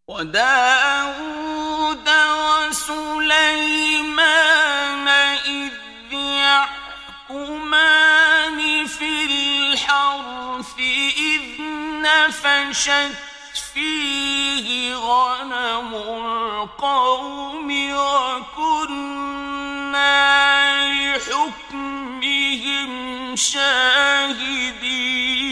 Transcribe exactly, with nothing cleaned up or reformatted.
وداود وسليمان إذ يحكمان في الحرث إذ نفشت فيه غنم القوم وكنا لحكمهم شاهدين.